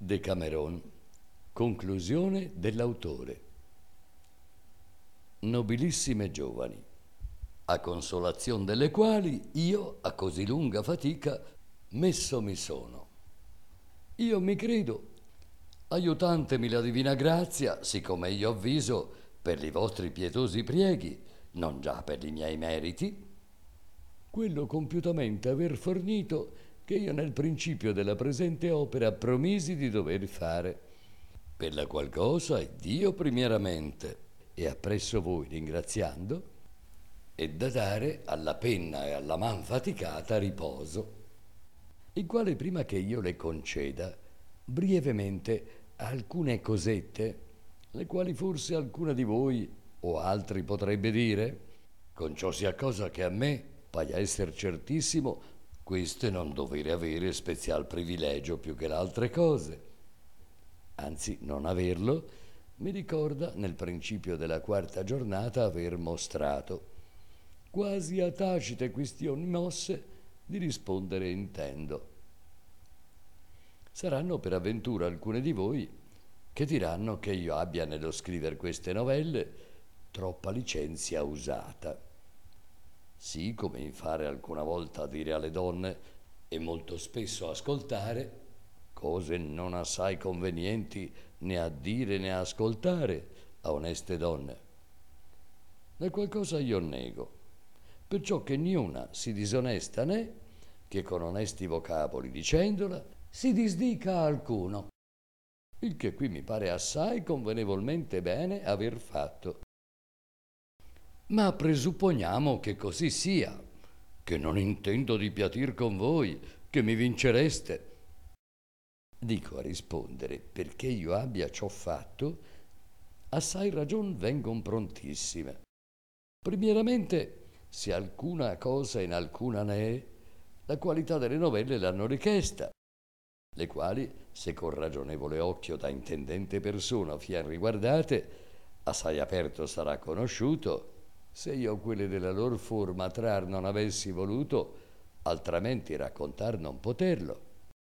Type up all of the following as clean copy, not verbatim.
Decameron. Conclusione dell'autore. Nobilissime giovani, a consolazione delle quali io, a così lunga fatica, messo mi sono. Io mi credo, aiutantemi la divina grazia, siccome io avviso per i vostri pietosi prieghi, non già per i miei meriti, quello compiutamente aver fornito che io nel principio della presente opera promisi di dover fare, per la qual cosa Dio primieramente e appresso voi ringraziando, è da dare alla penna e alla man faticata riposo, il quale prima che io le conceda brevemente alcune cosette, le quali forse alcuna di voi o altri potrebbe dire, con ciò sia cosa che a me paia esser certissimo queste non dovere avere spezial privilegio più che l'altre cose. Anzi, non averlo, mi ricorda nel principio della quarta giornata aver mostrato, quasi a tacite quistioni mosse, di rispondere intendo. Saranno per avventura alcune di voi che diranno che io abbia nello scrivere queste novelle troppa licenzia usata. Sì, come in fare alcuna volta a dire alle donne e molto spesso ascoltare cose non assai convenienti né a dire né a ascoltare a oneste donne. Da qualcosa io nego, perciò che niuna si disonesta né che con onesti vocaboli dicendola si disdica a alcuno, il che qui mi pare assai convenevolmente bene aver fatto. Ma presupponiamo che così sia, che non intendo di piatir con voi, che mi vincereste. Dico a rispondere, perché io abbia ciò fatto, assai ragion vengon prontissime. Primieramente, se alcuna cosa in alcuna ne è, la qualità delle novelle l'hanno richiesta, le quali, se con ragionevole occhio da intendente persona fien riguardate, assai aperto sarà conosciuto, se io quelle della lor forma trar non avessi voluto, altrimenti raccontar non poterlo.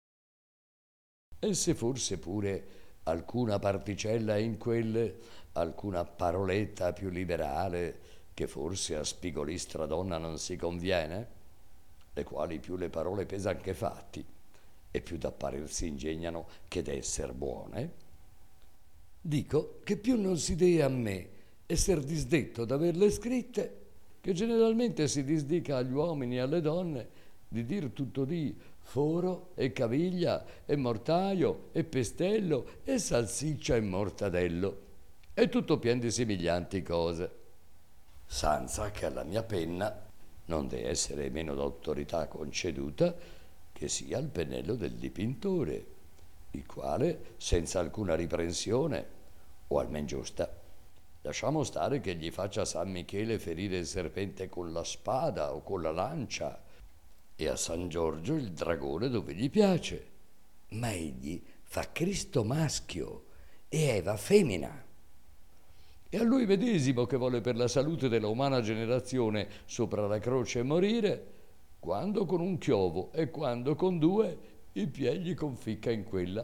E se forse pure alcuna particella in quelle, alcuna paroletta più liberale, che forse a spigolistra donna non si conviene, le quali più le parole pesan che fatti, e più d'apparir si ingegnano che d'esser buone, dico che più non si dee a me esser disdetto d'averle scritte, che generalmente si disdica agli uomini e alle donne di dir tutto di foro e caviglia e mortaio e pestello e salsiccia e mortadello e tutto pien di simiglianti cose, sanza che alla mia penna non dee essere meno d'autorità conceduta che sia il pennello del dipintore, il quale, senza alcuna riprensione, o almen giusta, lasciamo stare che gli faccia San Michele ferire il serpente con la spada o con la lancia, e a San Giorgio il dragone dove gli piace, ma egli fa Cristo maschio e Eva femmina. E a lui medesimo che vuole per la salute della umana generazione sopra la croce morire, quando con un chiovo e quando con due, i piedi gli conficca in quella.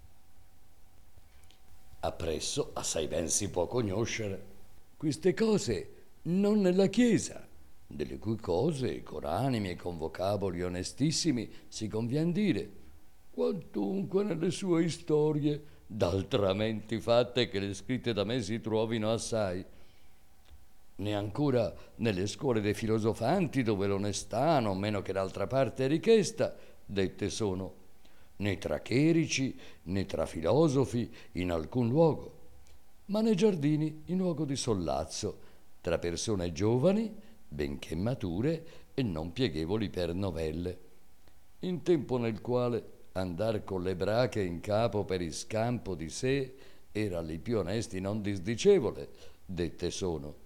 Appresso assai ben si può conoscere queste cose non nella Chiesa, delle cui cose con animi e con vocaboli onestissimi si convien dire, quantunque nelle sue storie, d'altramenti fatte che le scritte da me si trovino assai, né ancora nelle scuole dei filosofanti dove l'onestà, non meno che d'altra parte è richiesta, dette sono, né tra chierici né tra filosofi in alcun luogo, ma nei giardini in luogo di sollazzo, tra persone giovani, benché mature e non pieghevoli per novelle, in tempo nel quale andar con le brache in capo per iscampo di sé era li più onesti non disdicevole, dette sono,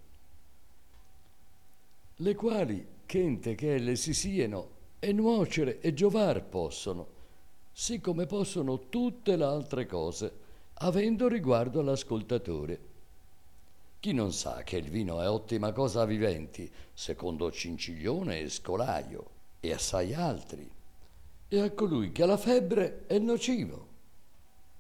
le quali, chente che elle si sieno, e nuocere e giovar possono, sì come possono tutte le altre cose, avendo riguardo all'ascoltatore. Chi non sa che il vino è ottima cosa a viventi, secondo Cinciglione e Scolaio, e assai altri, e a colui che ha la febbre è nocivo.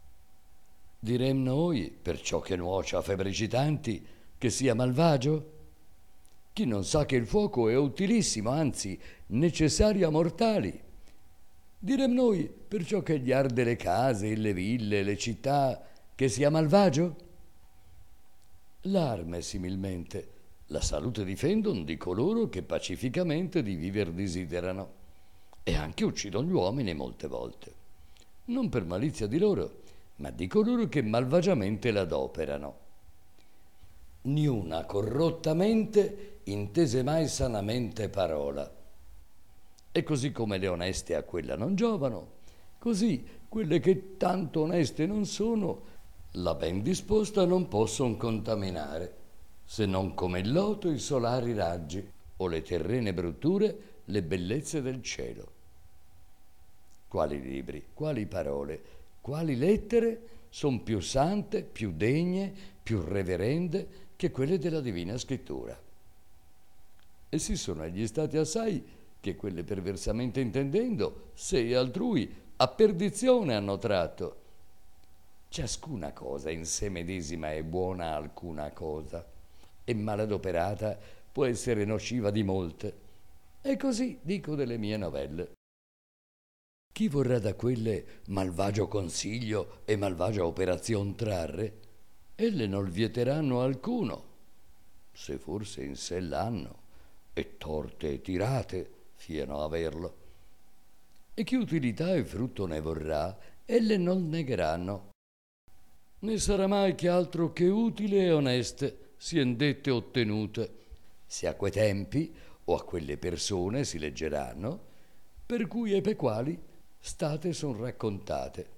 Direm noi, perciò che nuoce a febbricitanti, che sia malvagio? Chi non sa che il fuoco è utilissimo, anzi necessario a mortali? Direm noi, perciò che gli arde le case, le ville, le città, che sia malvagio? L'arme, similmente, la salute difendon di coloro che pacificamente di viver desiderano, e anche uccidon gli uomini molte volte, non per malizia di loro, ma di coloro che malvagiamente l'adoperano. Niuna corrottamente intese mai sanamente parola. E così come le oneste a quella non giovano, così quelle che tanto oneste non sono, la ben disposta non posson contaminare, se non come il loto i solari raggi, o le terrene brutture le bellezze del cielo. Quali libri, quali parole, quali lettere son più sante, più degne, più reverende che quelle della Divina Scrittura? E si sono egli stati assai che quelle perversamente intendendo, sé e altrui, a perdizione hanno tratto. Ciascuna cosa in sé medesima è buona a alcuna cosa, e maladoperata può essere nociva di molte. E così dico delle mie novelle. Chi vorrà da quelle malvagio consiglio e malvagia operazion trarre, elle non vieteranno alcuno, se forse in sé l'hanno, e torte e tirate fieno averlo. E chi utilità e frutto ne vorrà, elle non negheranno. Né sarà mai che altro che utile e oneste sien dette ottenute, se a quei tempi o a quelle persone si leggeranno, per cui e per quali state son raccontate.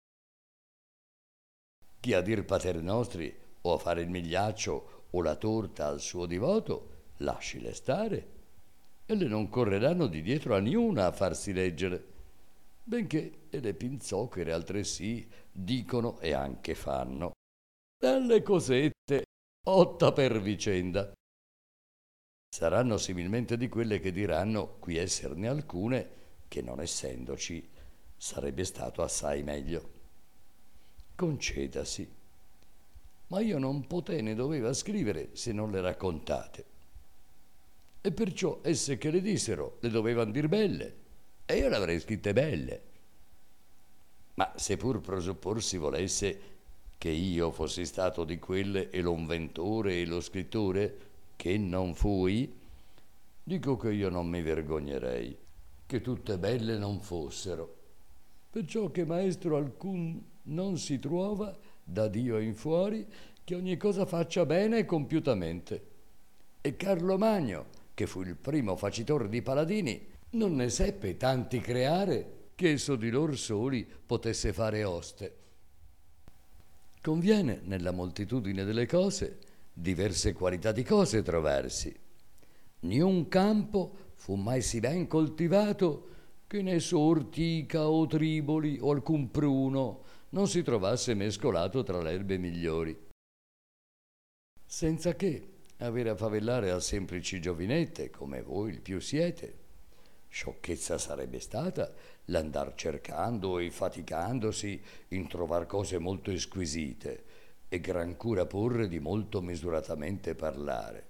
Chi a dir Pater Nostri o a fare il migliaccio o la torta al suo divoto, lascile stare, e le non correranno di dietro a niuna a farsi leggere, benché e le pinzochere altresì dicono e anche fanno. Dalle cosette, otta per vicenda. Saranno similmente di quelle che diranno qui esserne alcune che non essendoci sarebbe stato assai meglio. Concedasi, ma io non poté né doveva scrivere se non le raccontate. E perciò esse che le dissero le dovevan dir belle, e io le avrei scritte belle. Ma se pur presupporsi volesse che io fossi stato di quelle e lo inventore e lo scrittore, che non fui, dico che io non mi vergognerei che tutte belle non fossero, perciò che maestro alcun non si trova da Dio in fuori che ogni cosa faccia bene e compiutamente. E Carlo Magno, che fu il primo facitor di paladini, non ne seppe tanti creare che esso di lor soli potesse fare oste. Conviene nella moltitudine delle cose diverse qualità di cose trovarsi. Niun campo fu mai sì ben coltivato che in esso ortica o triboli o alcun pruno non si trovasse mescolato tra le erbe migliori. Senza che avere a favellare a semplici giovinette, come voi il più siete, sciocchezza sarebbe stata l'andar cercando e faticandosi in trovar cose molto esquisite e gran cura porre di molto misuratamente parlare.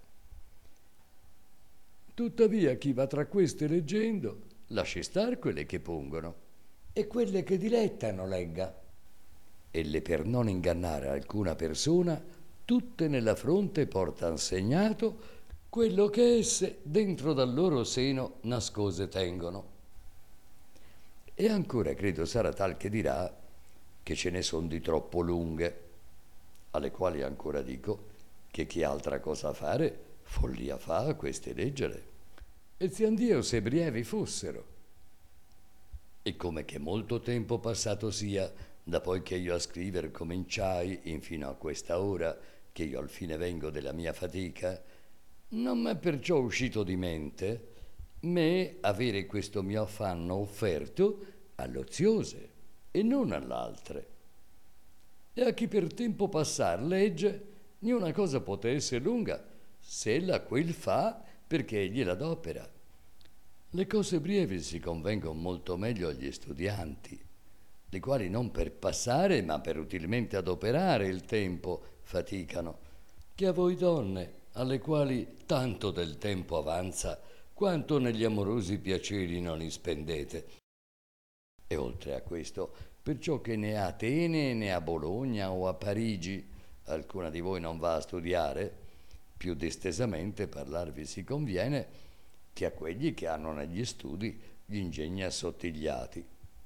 Tuttavia chi va tra queste leggendo, lasci star quelle che pungono, e quelle che dilettano legga. Elle per non ingannare alcuna persona, tutte nella fronte portan segnato quello che esse dentro dal loro seno nascose tengono. E ancora credo sarà tal che dirà che ce ne son di troppo lunghe, alle quali ancora dico che chi altra cosa fare, follia fa a queste leggere. E ziandio se brievi fossero. E come che molto tempo passato sia da poi che io a scriver cominciai infino a questa ora che io al fine vengo della mia fatica, non m'è perciò uscito di mente me avere questo mio affanno offerto all'oziose e non all'altre. E a chi per tempo passar legge, niuna cosa poté essere lunga, se ella quel fa perché egli l'adopera. Le cose brevi si convengono molto meglio agli studianti, le quali non per passare, ma per utilmente adoperare il tempo faticano, che a voi donne, alle quali tanto del tempo avanza, quanto negli amorosi piaceri non li spendete. E oltre a questo, perciò che né a Atene né a Bologna o a Parigi alcuna di voi non va a studiare, più distesamente parlarvi si conviene che a quelli che hanno negli studi gli ingegni assottigliati.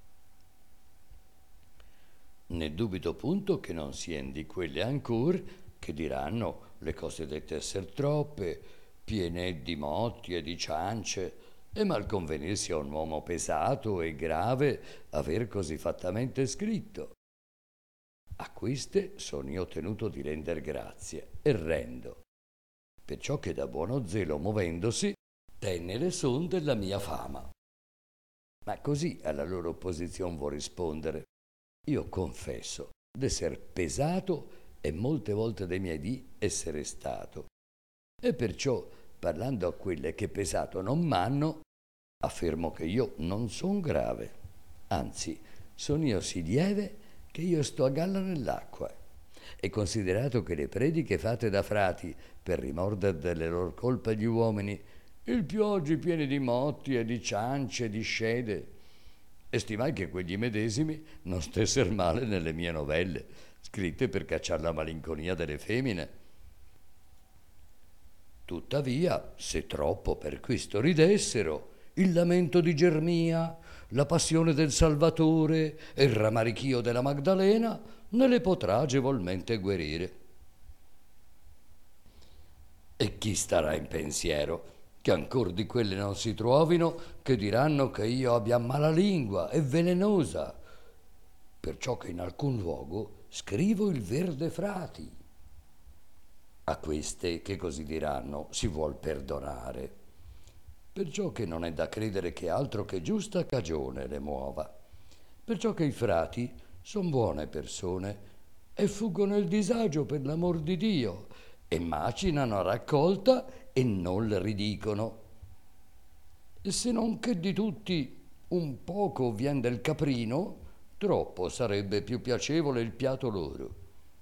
Ne dubito punto che non sien di quelle ancor che diranno le cosiddette esser troppe, piene di motti e di ciance, e mal convenirsi a un uomo pesato e grave aver così fattamente scritto. A queste sono io tenuto di render grazie, e rendo, perciò che da buono zelo movendosi tenne son della mia fama. Ma così alla loro opposizione vuol rispondere. Io confesso d'esser pesato e molte volte dei miei dì essere stato. E perciò, parlando a quelle che pesato non m'hanno, affermo che io non son grave. Anzi, son io sì lieve che io sto a galla nell'acqua. E considerato che le prediche fatte da frati per rimorder delle loro colpe agli uomini, il più oggi pieni di motti e di ciance e di scede, e stimai che quegli medesimi non stesser male nelle mie novelle, scritte per cacciar la malinconia delle femmine. Tuttavia, se troppo per questo ridessero, il lamento di Germia, la passione del Salvatore e il ramarichio della Magdalena ne le potrà agevolmente guarire. E chi starà in pensiero che ancor di quelle non si trovino, che diranno che io abbia mala lingua e velenosa, perciò che in alcun luogo scrivo il verde frati. A queste che così diranno si vuol perdonare, perciò che non è da credere che altro che giusta cagione le muova, perciò che i frati son buone persone e fuggono il disagio per l'amor di Dio e macinano a raccolta e non le ridicono. E se non che di tutti un poco vien del caprino, troppo sarebbe più piacevole il piatto loro.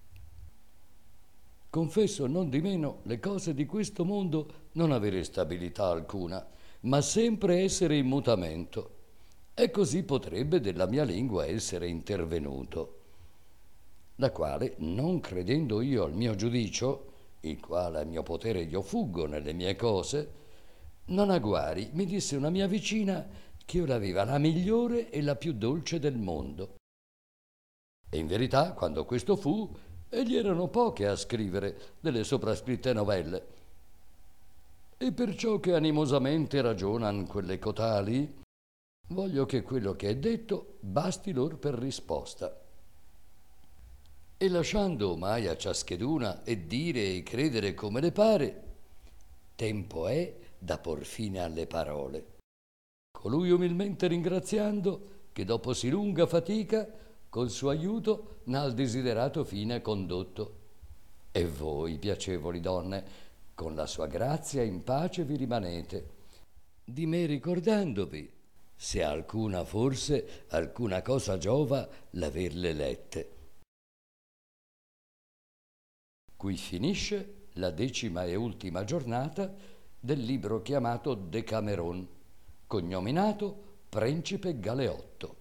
Confesso non di meno le cose di questo mondo non avere stabilità alcuna, ma sempre essere in mutamento, e così potrebbe della mia lingua essere intervenuto, la quale, non credendo io al mio giudicio, il quale a mio potere io fuggo nelle mie cose, non a guari mi disse una mia vicina che io l'aveva la migliore e la più dolce del mondo. E in verità, quando questo fu, egli erano poche a scrivere delle soprascritte novelle. E perciò che animosamente ragionan quelle cotali, voglio che quello che è detto basti lor per risposta. E lasciando ormai a ciascheduna e dire e credere come le pare, tempo è da por fine alle parole. Colui umilmente ringraziando, che dopo sì lunga fatica, col suo aiuto n'ha il desiderato fine condotto. E voi, piacevoli donne, con la sua grazia in pace vi rimanete, di me ricordandovi, se alcuna forse alcuna cosa giova l'averle lette. Qui finisce la 10ª e ultima giornata del libro chiamato Decameron, cognominato Principe Galeotto.